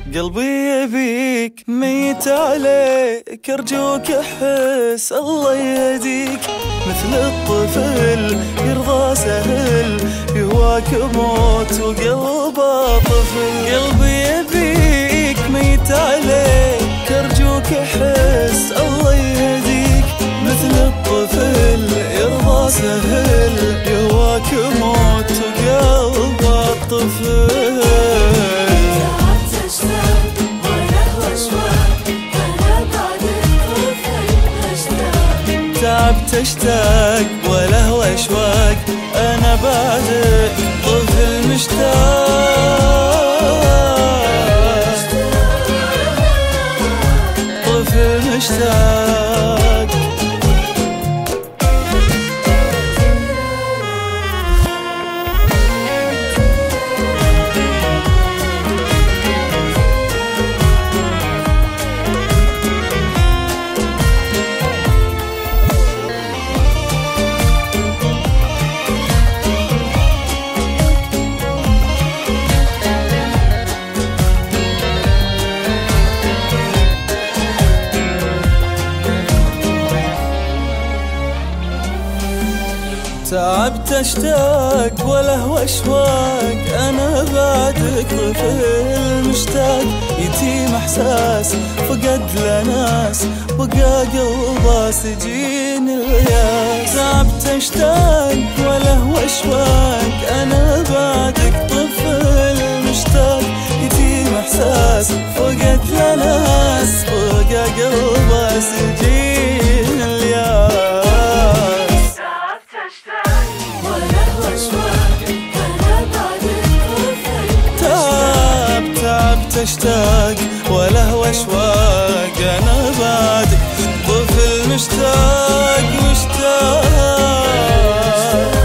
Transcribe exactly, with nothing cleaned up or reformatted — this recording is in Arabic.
قلبي يبيك ميت عليك، أرجوك أحس الله يهديك. مثل الطفل يرضى سهل، يهواك موت وقلبه طفل. قلبي يبيك ميت عليك، أرجوك أحس الله يهديك. مثل الطفل يرضى سهل، يهواك موت وقلبه طفل. تعبت اشتاق ولهو اشواق، انا بعدك طفل مشتاق، طفل مشتاق. تعبت اشتاق ولهو اشواق، انا بعدك طفل مشتاق. يتيم احساس فقد له ناس، بقى قلبه سجين الياس. تعبت اشتاق ولهو اشواق، انا بعدك طفل مشتاق. يتيم احساس فقد له ناس، بقى قلبه سجين الياس. اشتاق ولهو اشواق، انا بعدك طفل مشتاق مشتاق.